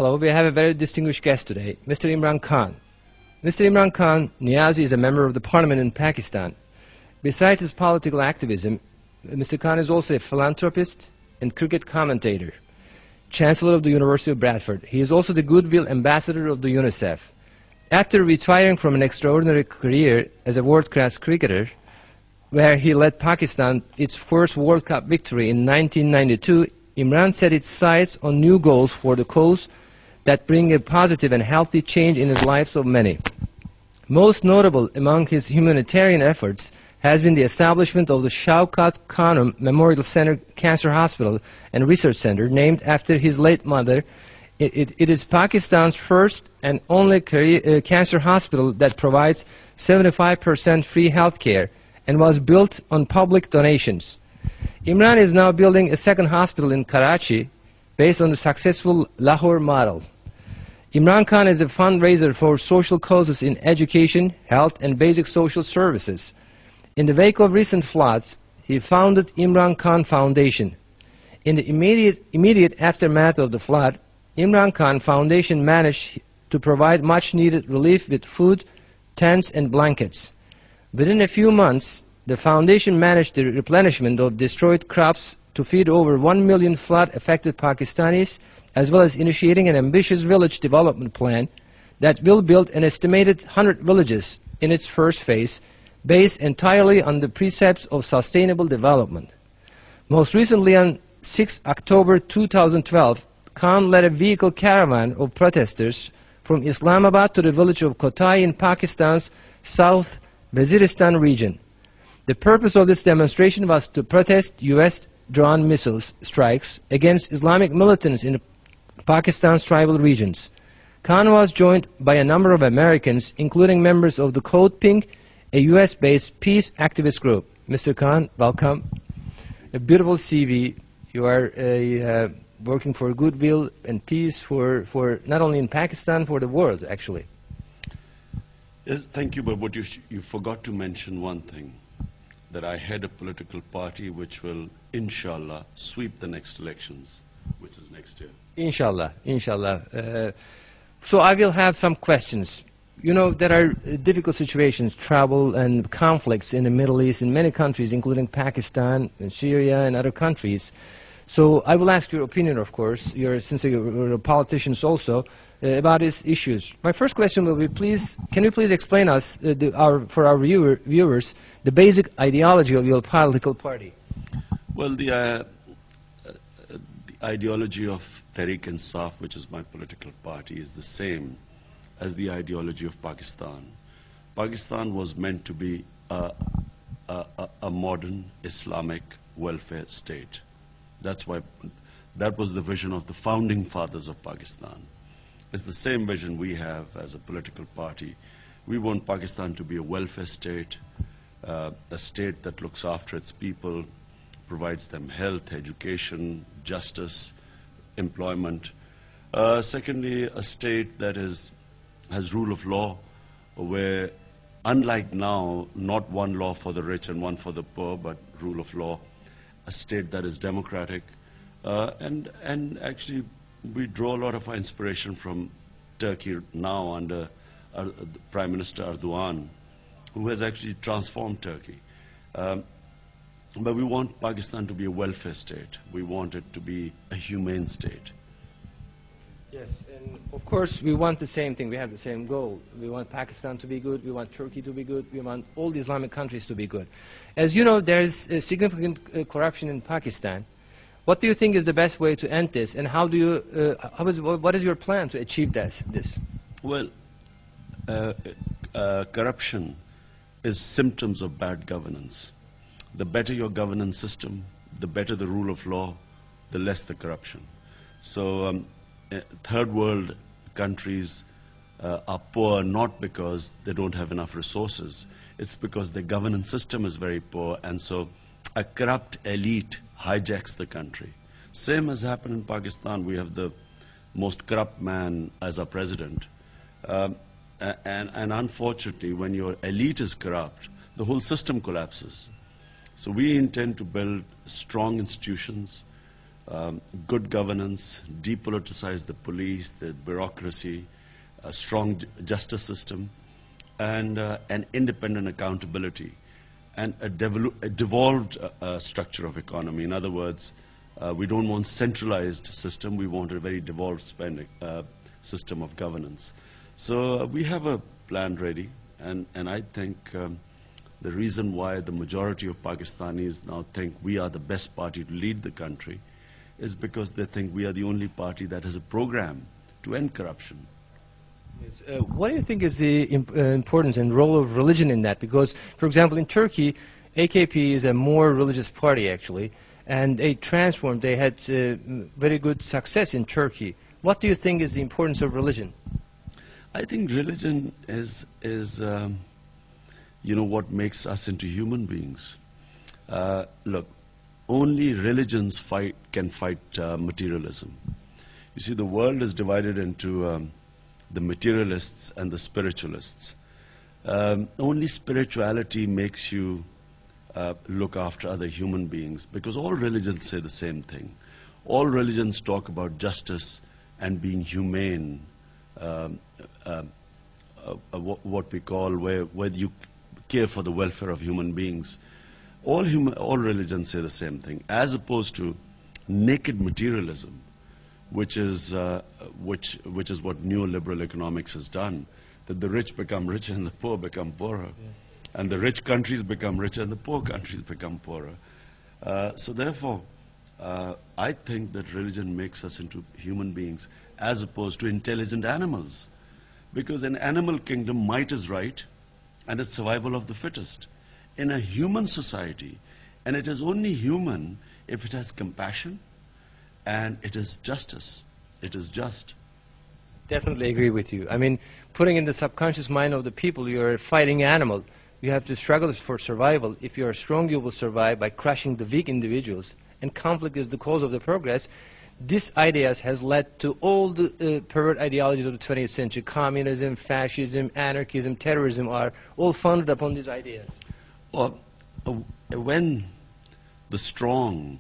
Hello, we have a very distinguished guest today, Mr. Imran Khan. Mr. Imran Khan Niazi is a member of the parliament in Pakistan. Besides his political activism, Mr. Khan is also a philanthropist and cricket commentator, Chancellor of the University of Bradford. He is also the Goodwill Ambassador of the UNICEF. After retiring from an extraordinary career as a world-class cricketer, where he led Pakistan its first World Cup victory in 1992, Imran set its sights on new goals for the cause that bring a positive and healthy change in the lives of many. Most notable among his humanitarian efforts has been the establishment of the Shaukat Khanum Memorial Center Cancer Hospital and Research Center, named after his late mother. It is Pakistan's first and only cancer hospital that provides 75% free health care and was built on public donations. Imran is now building a second hospital in Karachi based on the successful Lahore model. Imran Khan is a fundraiser for social causes in education, health, and basic social services. In the wake of recent floods, he founded Imran Khan Foundation. In the immediate aftermath of the flood, Imran Khan Foundation managed to provide much-needed relief with food, tents, and blankets. Within a few months, the foundation managed the replenishment of destroyed crops to feed over 1 million flood-affected Pakistanis, as well as initiating an ambitious village development plan that will build an estimated 100 villages in its first phase, based entirely on the precepts of sustainable development. Most recently, on 6 October 2012, Khan led a vehicle caravan of protesters from Islamabad to the village of Kotai in Pakistan's South Waziristan region. The purpose of this demonstration was to protest U.S. drone missiles strikes against Islamic militants in Pakistan's tribal regions. Khan was joined by a number of Americans, including members of the Code Pink, a U.S.-based peace activist group. Mr. Khan, welcome. A beautiful CV. You are working for goodwill and peace for not only in Pakistan, for the world, actually. Yes, thank you, but what you forgot to mention one thing, that I head a political party which will, inshallah, sweep the next elections, which is next year. Inshallah, inshallah. So I will have some questions. You know, there are difficult situations, trouble and conflicts in the Middle East in many countries, including Pakistan and Syria and other countries. So I will ask your opinion, of course, since you're politicians also, about these issues. My first question will be, can you please explain us, for our viewers, the basic ideology of your political party? Well, the ideology of Tehreek-e-Insaf, which is my political party, is the same as the ideology of Pakistan. Pakistan was meant to be a modern Islamic welfare state. That was the vision of the founding fathers of Pakistan. It's the same vision we have as a political party. We want Pakistan to be a welfare state, a state that looks after its people, provides them health, education, justice, employment. Secondly, a state that has rule of law, where, unlike now, not one law for the rich and one for the poor, but rule of law, a state that is democratic, and actually we draw a lot of our inspiration from Turkey now under Prime Minister Erdogan, who has actually transformed Turkey. But we want Pakistan to be a welfare state. We want it to be a humane state. Yes, and of course we want the same thing. We have the same goal. We want Pakistan to be good. We want Turkey to be good. We want all the Islamic countries to be good. As you know, there is significant corruption in Pakistan. What do you think is the best way to end this, and how do you, what is your plan to achieve this? Well, corruption is symptoms of bad governance. The better your governance system, the better the rule of law, the less the corruption. So third world countries are poor not because they don't have enough resources. It's because their governance system is very poor, and so a corrupt elite hijacks the country. Same has happened in Pakistan. We have the most corrupt man as our president. And unfortunately, when your elite is corrupt, the whole system collapses. So we intend to build strong institutions, good governance, depoliticize the police, the bureaucracy, a strong justice system, and an independent accountability, and a devolved structure of economy. In other words, we don't want centralized system, we want a very devolved system of governance. So we have a plan ready, and I think the reason why the majority of Pakistanis now think we are the best party to lead the country is because they think we are the only party that has a program to end corruption. Yes. What do you think is the importance and role of religion in that? Because, for example, in Turkey, AKP is a more religious party, actually, and they transformed. They had very good success in Turkey. What do you think is the importance of religion? I think religion is you know, what makes us into human beings. Look, only religions can fight materialism. You see, the world is divided into the materialists and the spiritualists. Only spirituality makes you look after other human beings, because all religions say the same thing. All religions talk about justice and being humane, what we call where you care for the welfare of human beings. All religions say the same thing, as opposed to naked materialism, which is what neoliberal economics has done, that the rich become richer and the poor become poorer. Yeah. And the rich countries become richer and the poor countries become poorer. So therefore, I think that religion makes us into human beings as opposed to intelligent animals. Because in animal kingdom, might is right and it's survival of the fittest. In a human society, and it is only human if it has compassion and it is justice, it is just. Definitely agree with you. I mean, putting in the subconscious mind of the people, you're a fighting animal. You have to struggle for survival. If you are strong, you will survive by crushing the weak individuals. And conflict is the cause of the progress. This ideas has led to all the pervert ideologies of the 20th century. Communism, fascism, anarchism, terrorism are all founded upon these ideas. Well, when the strong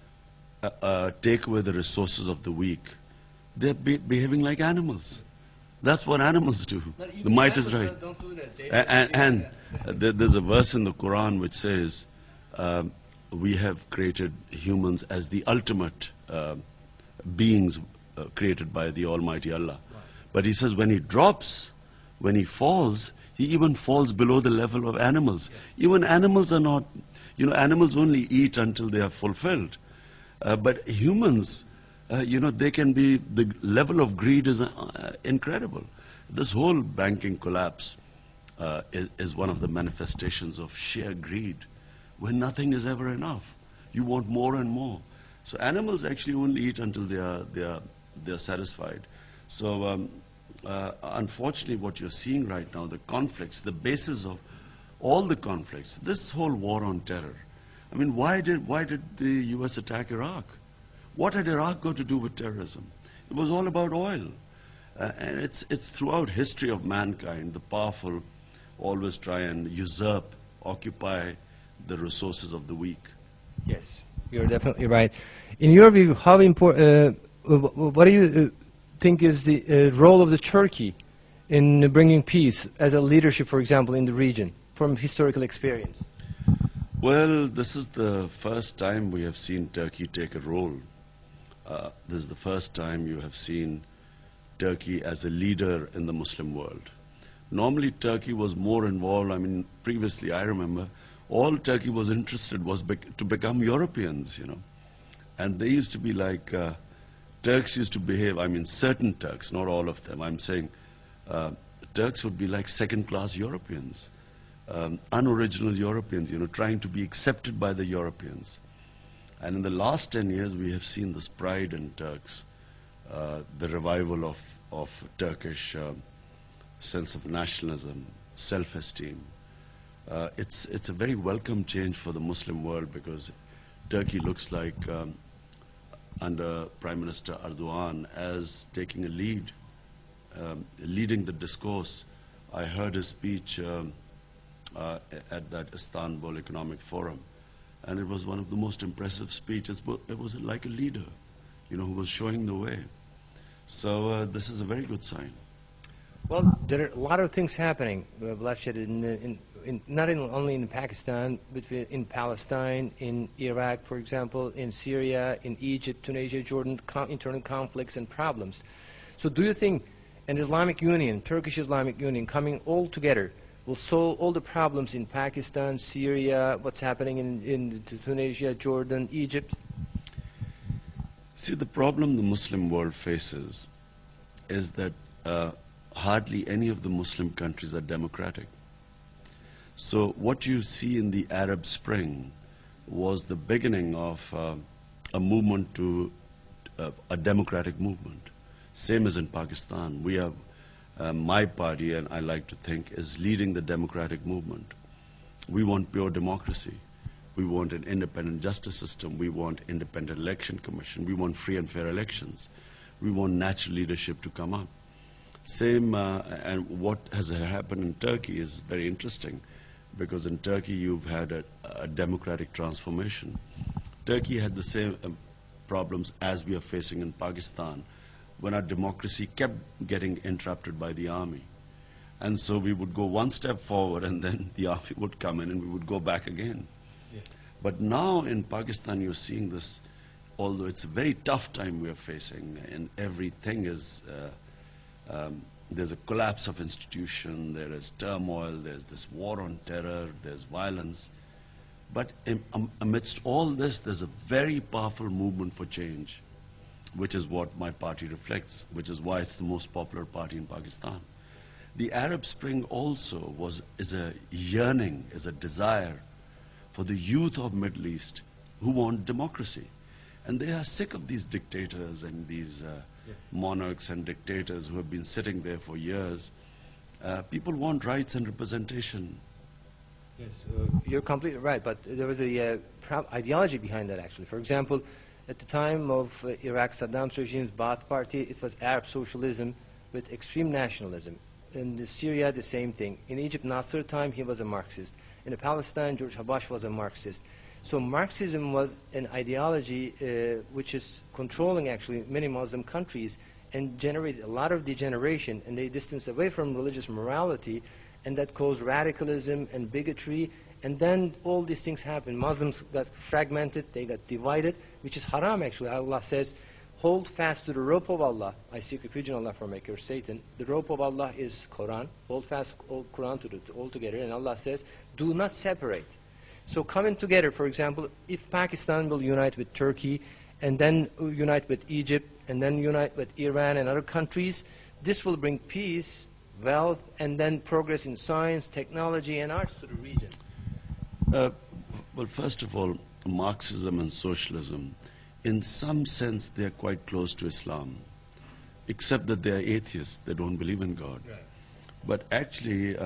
take away the resources of the weak, they're behaving like animals. That's what animals do. The might is right. Don't do that. There's a verse in the Quran which says, we have created humans as the ultimate beings created by the Almighty Allah. Right. But he says when he drops, when he falls, he even falls below the level of animals. Yeah. Even animals are not, you know, animals only eat until they are fulfilled. But humans, you know, they can be, the level of greed is incredible. This whole banking collapse is one of the manifestations of sheer greed, when nothing is ever enough. You want more and more. So animals actually only eat until they are satisfied. So unfortunately, what you're seeing right now, the conflicts, the basis of all the conflicts, this whole war on terror. I mean, why did the U.S. attack Iraq? What had Iraq got to do with terrorism? It was all about oil. And it's throughout history of mankind, the powerful always try and usurp, occupy the resources of the weak. Yes, you're definitely right. In your view, how important, what do you think is the role of the Turkey in bringing peace as a leadership, for example, in the region, from historical experience? Well, this is the first time we have seen Turkey take a role. This is the first time you have seen Turkey as a leader in the Muslim world. Normally, Turkey was more involved. I mean, previously, I remember, all Turkey was interested was to become Europeans, you know. And they used to be like, Turks used to behave, I mean, certain Turks, not all of them. I'm saying Turks would be like second-class Europeans, unoriginal Europeans, you know, trying to be accepted by the Europeans. And in the last 10 years, we have seen this pride in Turks, the revival of Turkish sense of nationalism, self-esteem. It's a very welcome change for the Muslim world, because Turkey looks like, under Prime Minister Erdogan, as taking a lead, leading the discourse. I heard his speech at that Istanbul Economic Forum, And it was one of the most impressive speeches. It was like a leader, who was showing the way. So this is a very good sign. Well, there are a lot of things happening, bloodshed, not only in Pakistan, but in Palestine, in Iraq, for example, in Syria, in Egypt, Tunisia, Jordan, internal conflicts and problems. So do you think an Islamic Union, Turkish Islamic Union, coming all together will solve all the problems in Pakistan, Syria, what's happening in Tunisia, Jordan, Egypt? See, the problem the Muslim world faces is that hardly any of the Muslim countries are democratic. So what you see in the Arab Spring was the beginning of a movement to a democratic movement. Same as in Pakistan. We have my party, and I like to think, is leading the democratic movement. We want pure democracy. We want an independent justice system. We want independent election commission. We want free and fair elections. We want natural leadership to come up. Same, and what has happened in Turkey is very interesting, because in Turkey you've had a democratic transformation. Turkey had the same problems as we are facing in Pakistan, when our democracy kept getting interrupted by the army. And so we would go one step forward, and then the army would come in, and we would go back again. Yeah. But now in Pakistan you're seeing this, although it's a very tough time we are facing, and everything is there's a collapse of institution, there is turmoil, there's this war on terror, there's violence. But amidst all this, there's a very powerful movement for change, which is what my party reflects, which is why it's the most popular party in Pakistan. The Arab Spring also is a yearning, is a desire for the youth of Middle East who want democracy. And they are sick of these dictators and these monarchs and dictators who have been sitting there for years. People want rights and representation. Yes, you're completely right, but there was a ideology behind that, actually. For example, at the time of Iraq, Saddam's regime's Ba'ath Party, it was Arab socialism with extreme nationalism. In Syria, the same thing. In Egypt, Nasser time, he was a Marxist. In Palestine, George Habash was a Marxist. So Marxism was an ideology which is controlling, actually, many Muslim countries and generated a lot of degeneration, and they distanced away from religious morality, and that caused radicalism and bigotry. And then all these things happened. Muslims got fragmented, they got divided, which is haram, actually. Allah says, hold fast to the rope of Allah. I seek refuge in Allah from my curse, Satan. The rope of Allah is Quran. Hold fast Quran to it all together. And Allah says, do not separate. So coming together, for example, if Pakistan will unite with Turkey, and then unite with Egypt, and then unite with Iran and other countries, this will bring peace, wealth, and then progress in science, technology, and arts to the region. Well, first of all, Marxism and socialism, in some sense, they are quite close to Islam, except that they are atheists. They don't believe in God. Right. But actually,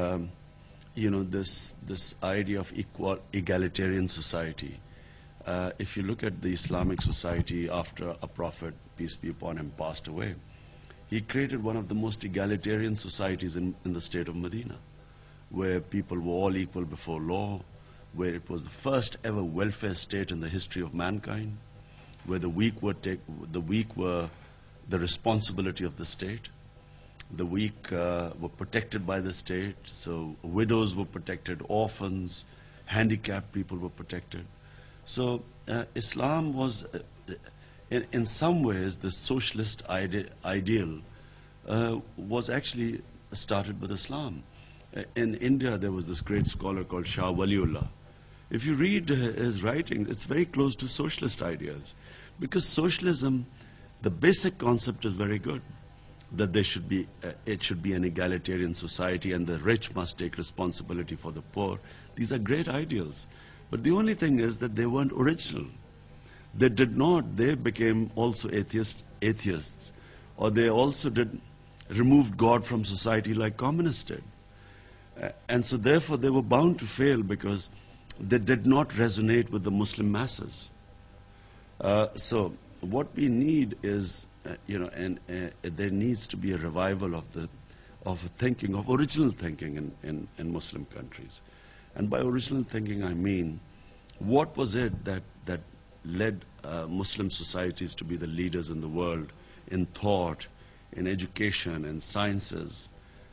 this idea of egalitarian society, if you look at the Islamic society after a prophet, peace be upon him, passed away, he created one of the most egalitarian societies in the state of Medina, where people were all equal before law, where it was the first ever welfare state in the history of mankind, where the weak were the responsibility of the state. The weak were protected by the state, so widows were protected, orphans, handicapped people were protected. So Islam was, in some ways, the socialist ideal was actually started with Islam. In India, there was this great scholar called Shah Waliullah. If you read his writings, it's very close to socialist ideas, because socialism, the basic concept is very good, that there should be, it should be an egalitarian society, and the rich must take responsibility for the poor. These are great ideals. But the only thing is that they weren't original. They became also atheists, or they also removed God from society like communists did. And so therefore they were bound to fail, because they did not resonate with the Muslim masses. So what we need is, there needs to be a revival of thinking, of original thinking in Muslim countries. And by original thinking, I mean what was it that led Muslim societies to be the leaders in the world in thought, in education, in sciences?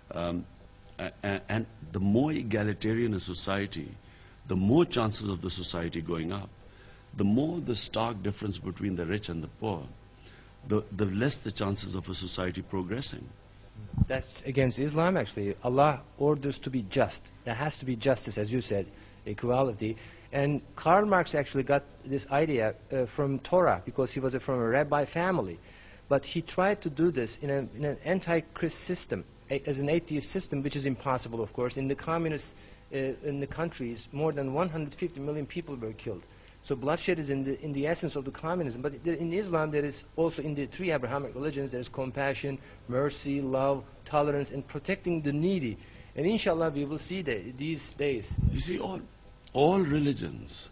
And the more egalitarian a society, the more chances of the society going up. The more the stark difference between the rich and the poor, the less the chances of a society progressing. That's against Islam, actually. Allah orders to be just. There has to be justice, as you said, equality. And Karl Marx actually got this idea from Torah, because he was from a rabbi family. But he tried to do this in an anti-Christ system, as an atheist system, which is impossible, of course. In the communist in the countries, more than 150 million people were killed. So bloodshed is in the essence of the communism. But in Islam, there is also, in the three Abrahamic religions, there is compassion, mercy, love, tolerance, and protecting the needy. And inshallah, we will see these days. You see, all religions,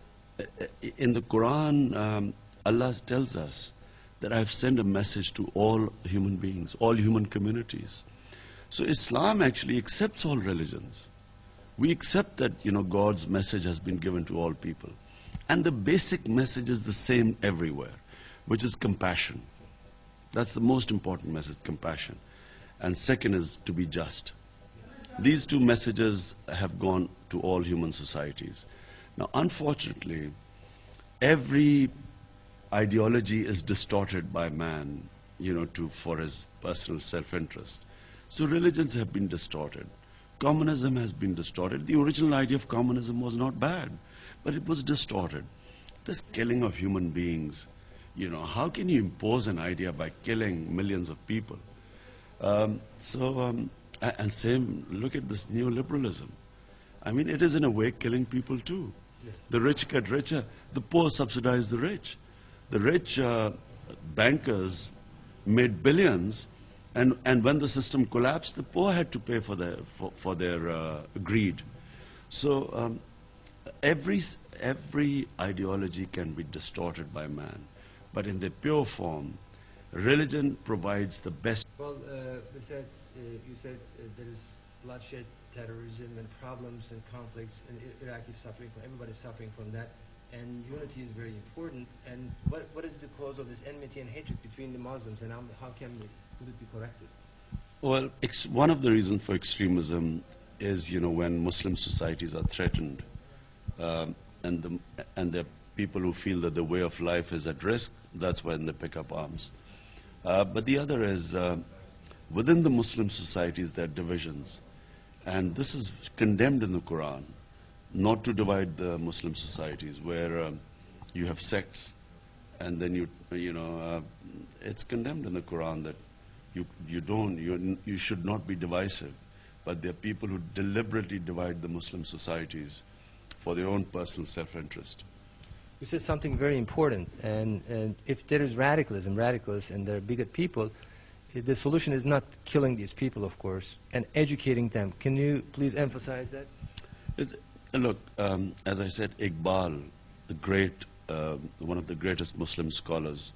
in the Quran, Allah tells us that I've sent a message to all human beings, all human communities. So Islam actually accepts all religions. We accept that, God's message has been given to all people. And the basic message is the same everywhere, which is compassion. That's the most important message, compassion. And second is to be just. These two messages have gone to all human societies. Now, unfortunately, every ideology is distorted by man, for his personal self-interest. So religions have been distorted. Communism has been distorted. The original idea of communism was not bad, but it was distorted. This killing of human beings, how can you impose an idea by killing millions of people? And same, look at this neoliberalism. I mean, it is in a way killing people too. Yes. The rich get richer. The poor subsidize the rich. The rich bankers made billions, and when the system collapsed, the poor had to pay for their greed. So every ideology can be distorted by man, but in the pure form, religion provides the best. Well, besides, you said there is bloodshed, terrorism, and problems and conflicts, and Iraq is suffering from, everybody's suffering from that, and unity is very important. And what is the cause of this enmity and hatred between the Muslims, and how could it be corrected? Well, one of the reasons for extremism is, when Muslim societies are threatened, and the people who feel that the way of life is at risk, that's when they pick up arms. But the other is, within the Muslim societies, there are divisions. And this is condemned in the Quran, not to divide the Muslim societies, where you have sects, and then it's condemned in the Quran that you should not be divisive. But there are people who deliberately divide the Muslim societies for their own personal self-interest. You said something very important, and if there is radicalists, and there are bigot people, the solution is not killing these people, of course, and educating them. Can you please emphasize that? Look, as I said, Iqbal, one of the greatest Muslim scholars,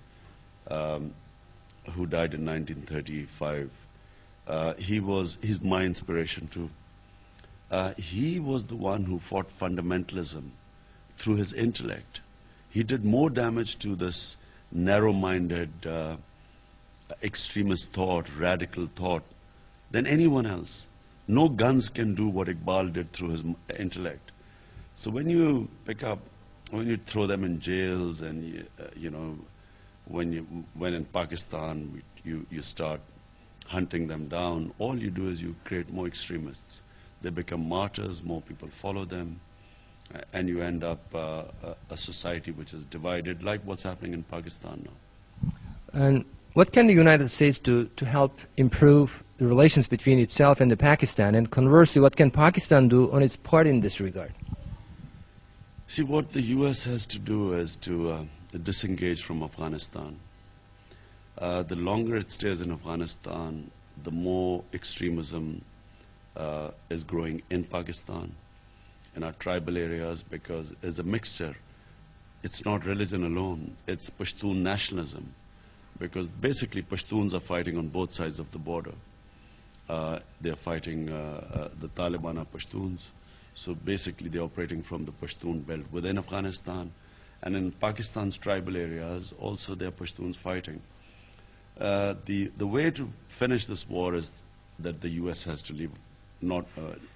who died in 1935, he's my inspiration too. He was the one who fought fundamentalism through his intellect. He did more damage to this narrow-minded, extremist thought, radical thought, than anyone else. No guns can do what Iqbal did through his intellect. So when you throw them in jails, and when in Pakistan you start hunting them down, all you do is you create more extremists. They become martyrs, more people follow them, and you end up a society which is divided, like what's happening in Pakistan now. And what can the United States do to help improve the relations between itself and Pakistan? And conversely, what can Pakistan do on its part in this regard? See, what the U.S. has to do is to disengage from Afghanistan. The longer it stays in Afghanistan, the more extremism is growing in Pakistan, in our tribal areas, because it's a mixture. It's not religion alone, it's Pashtun nationalism, because basically Pashtuns are fighting on both sides of the border. They're fighting, the Taliban are Pashtuns, So basically, they're operating from the Pashtun belt within Afghanistan. And in Pakistan's tribal areas, also there are Pashtuns fighting. The way to finish this war is that the U.S. has to leave, not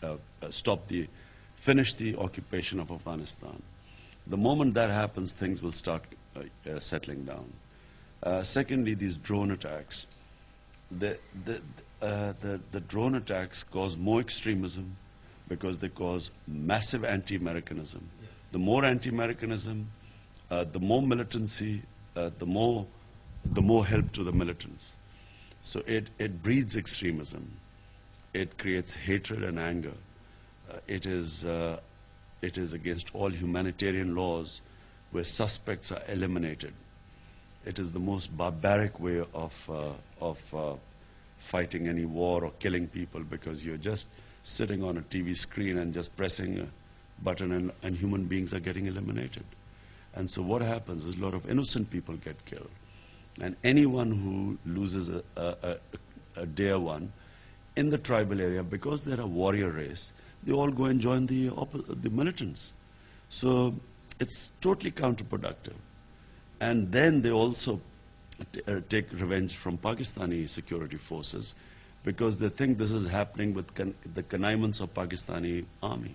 finish the occupation of Afghanistan. The moment that happens, things will start settling down. Secondly, these drone attacks. The drone attacks cause more extremism because they cause massive anti-Americanism. Yes. The more anti-Americanism, the more militancy, the more help to the militants. So it breeds extremism. It creates hatred and anger. It is against all humanitarian laws where suspects are eliminated. It is the most barbaric way of fighting any war or killing people, because you're just sitting on a TV screen and just pressing a button and human beings are getting eliminated. And so what happens is a lot of innocent people get killed. And anyone who loses a dear one in the tribal area, because they're a warrior race, they all go and join the militants. So it's totally counterproductive. And then they also take revenge from Pakistani security forces, because they think this is happening with the connivance of Pakistani army.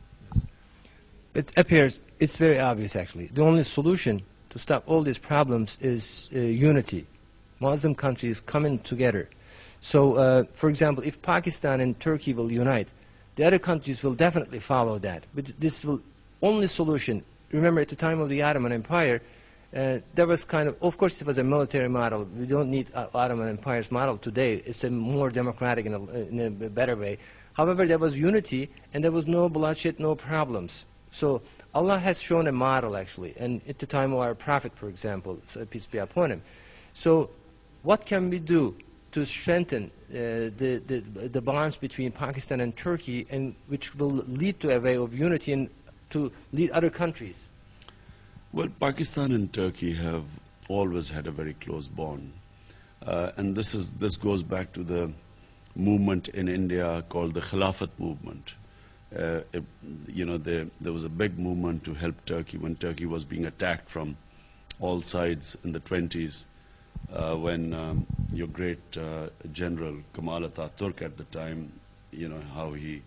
It appears, it's very obvious actually, the only solution to stop all these problems is unity. Muslim countries coming together. So, for example, if Pakistan and Turkey will unite, the other countries will definitely follow that. But this will only solution. Remember, at the time of the Ottoman Empire, there was kind of course, it was a military model. We don't need Ottoman Empire's model today. It's a more democratic in a better way. However, there was unity, and there was no bloodshed, no problems. So Allah has shown a model, actually, and at the time of our Prophet, for example, peace be upon him. So what can we do to strengthen the bonds between Pakistan and Turkey, and which will lead to a way of unity and to lead other countries? Well, Pakistan and Turkey have always had a very close bond. And this goes back to the movement in India called the Khilafat movement. There was a big movement to help Turkey when Turkey was being attacked from all sides in the 20s, when your great general Kemal Ataturk at the time, how he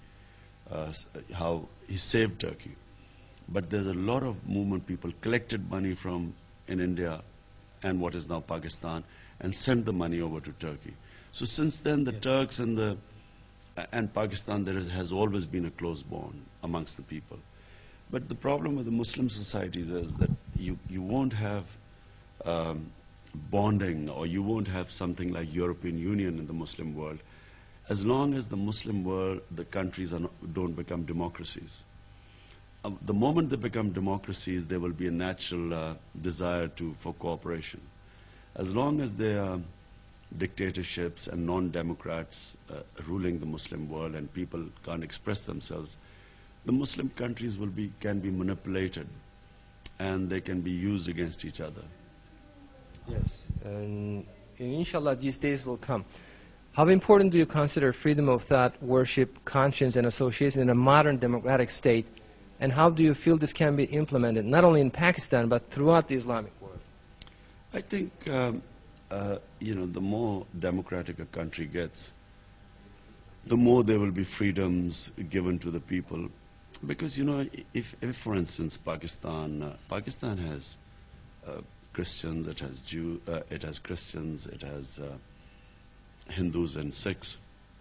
saved Turkey. But there's a lot of movement. People collected money in India and what is now Pakistan and sent the money over to Turkey. So since then, the Turks and Pakistan, there has always been a close bond amongst the people. But the problem with the Muslim societies is that you won't have bonding, or you won't have something like European Union in the Muslim world, as long as the Muslim world, the countries don't become democracies. The moment they become democracies, there will be a natural desire for cooperation. As long as there are dictatorships and non-democrats ruling the Muslim world and people can't express themselves, the Muslim countries can be manipulated and they can be used against each other. Yes, and inshallah these days will come. How important do you consider freedom of thought, worship, conscience, and association in a modern democratic state? And how do you feel this can be implemented, not only in Pakistan, but throughout the Islamic world? I think, the more democratic a country gets, the more there will be freedoms given to the people. Because, if for instance, Pakistan has Christians, it has Jews, it has Christians, it has Hindus and Sikhs.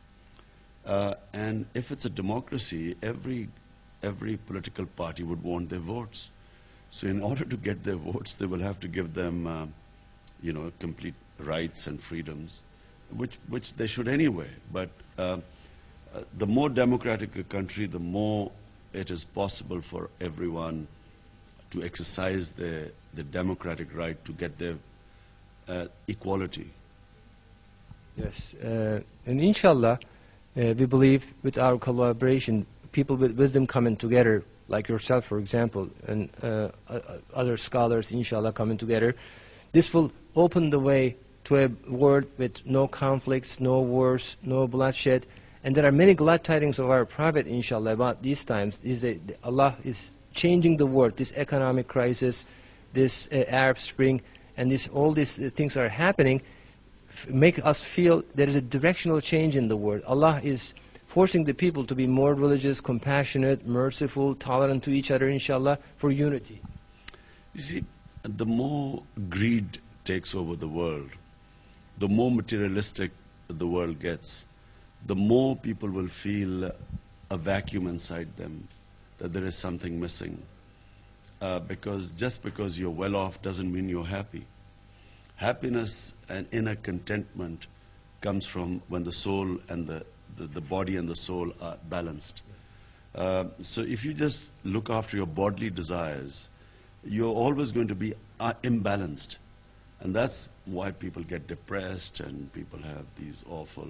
And if it's a democracy, every political party would want their votes. So in order to get their votes, they will have to give them, complete rights and freedoms, which they should anyway. But the more democratic a country, the more it is possible for everyone to exercise the democratic right to get their equality. Yes, and inshallah, we believe with our collaboration, people with wisdom coming together, like yourself, for example, and other scholars, inshallah, coming together, this will open the way to a world with no conflicts, no wars, no bloodshed, And there are many glad tidings of our Prophet, inshallah, about these times, is that Allah is changing the world, this economic crisis, this Arab Spring, and all these things are happening, make us feel there is a directional change in the world. Allah is forcing the people to be more religious, compassionate, merciful, tolerant to each other, inshallah, for unity. You see, the more greed takes over the world, the more materialistic the world gets, the more people will feel a vacuum inside them, that there is something missing. Because just because you're well off doesn't mean you're happy. Happiness and inner contentment comes from when the soul and the body and the soul are balanced. So if you just look after your bodily desires, you're always going to be imbalanced. And that's why people get depressed and people have these awful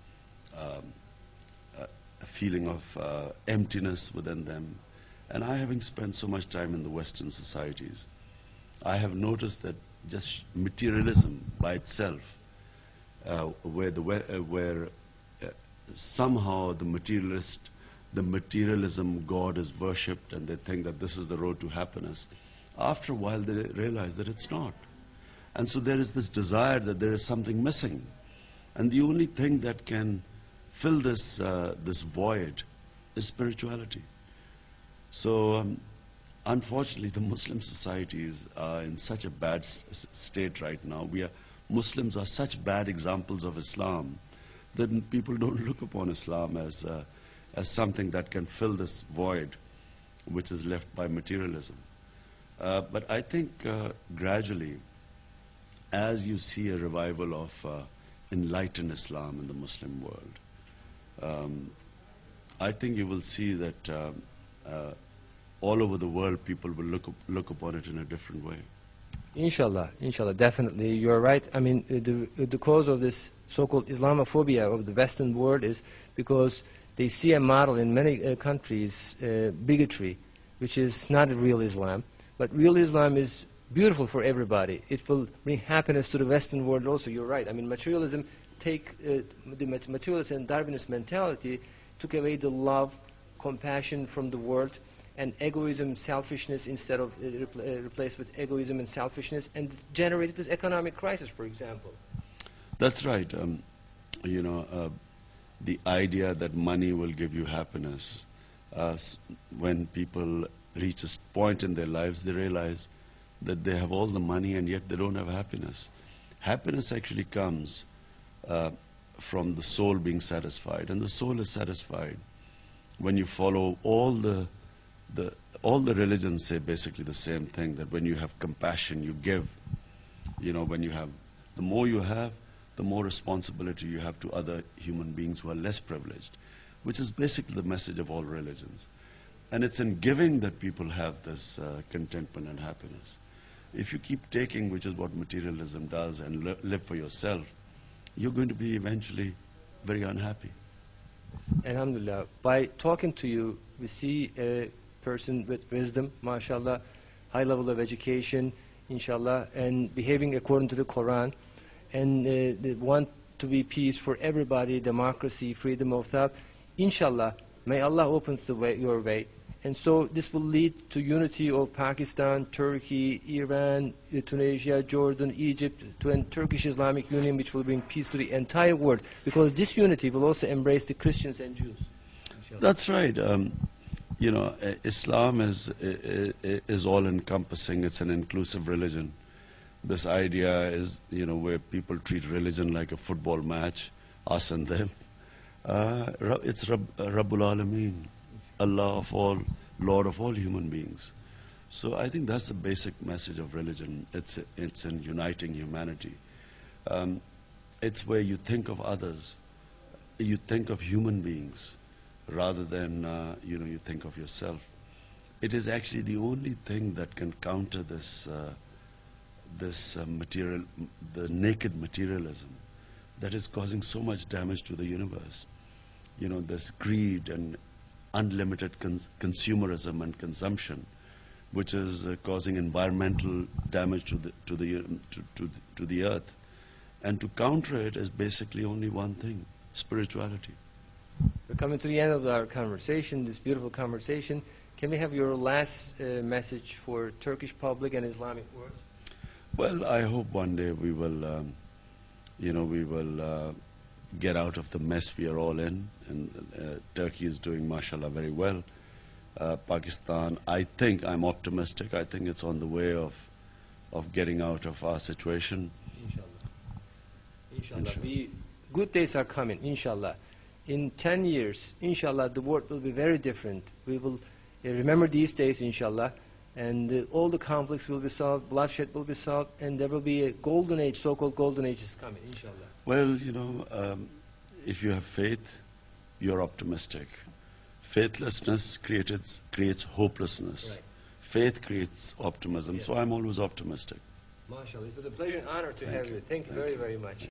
feeling of emptiness within them. And I, having spent so much time in the Western societies, I have noticed that just materialism by itself, where somehow the materialism God is worshipped, and they think that this is the road to happiness. After a while, they realize that it's not. And so there is this desire that there is something missing. And the only thing that can fill this void is spirituality. So unfortunately, the Muslim societies are in such a bad state right now. Muslims are such bad examples of Islam that people don't look upon Islam as something that can fill this void which is left by materialism. But I think gradually, as you see a revival of enlightened Islam in the Muslim world, I think you will see that all over the world people will look upon it in a different way. Inshallah, definitely. You're right. I mean, the cause of this so-called Islamophobia of the Western world is because they see a model in many countries, bigotry, which is not a real Islam. But real Islam is beautiful for everybody. It will bring happiness to the Western world also. You're right. I mean, materialism, the materialist and Darwinist mentality took away the love, compassion from the world, and egoism, selfishness, instead of replaced with egoism and selfishness, and generated this economic crisis, for example. That's right. The idea that money will give you happiness, when people reach a point in their lives, they realize that they have all the money and yet they don't have happiness. Happiness actually comes from the soul being satisfied, and the soul is satisfied when you follow all the religions say basically the same thing, that when you have compassion, you give. When you have, the more you have, the more responsibility you have to other human beings who are less privileged, which is basically the message of all religions. And it's in giving that people have this contentment and happiness. If you keep taking, which is what materialism does, and live for yourself, you're going to be eventually very unhappy. Alhamdulillah. By talking to you, we see a person with wisdom, mashallah, high level of education, inshallah, and behaving according to the Quran, and they want to be peace for everybody, democracy, freedom of thought. Inshallah, may Allah opens the way, your way. And so this will lead to unity of Pakistan, Turkey, Iran, Tunisia, Jordan, Egypt, to a Turkish Islamic Union, which will bring peace to the entire world. Because this unity will also embrace the Christians and Jews. Inshallah. That's right. Islam is all-encompassing. It's an inclusive religion. This idea is, where people treat religion like a football match, us and them. It's Rabbul Alameen, Allah of all, Lord of all human beings. So I think that's the basic message of religion. It's in uniting humanity. It's where you think of others, you think of human beings, rather than you think of yourself. It is actually the only thing that can counter this the naked materialism that is causing so much damage to the universe. This greed and unlimited consumerism and consumption, which is causing environmental damage to the earth. And to counter it is basically only one thing: spirituality. We're coming to the end of our conversation, this beautiful conversation. Can we have your last message for Turkish public and Islamic world? Well, I hope one day we will, we will get out of the mess we are all in. And Turkey is doing, mashallah, very well. Pakistan, I think, I'm optimistic. I think it's on the way of getting out of our situation. Inshallah. Good days are coming, inshallah. In 10 years, inshallah, the world will be very different. We will remember these days, inshallah, and all the conflicts will be solved, bloodshed will be solved, and there will be a golden age, so-called golden age is coming, inshallah. Well, if you have faith, you're optimistic. Faithlessness creates hopelessness. Right. Faith creates optimism, Yeah. so I'm always optimistic. MashaAllah, it was a pleasure and honor to have you. Thank you very, very much.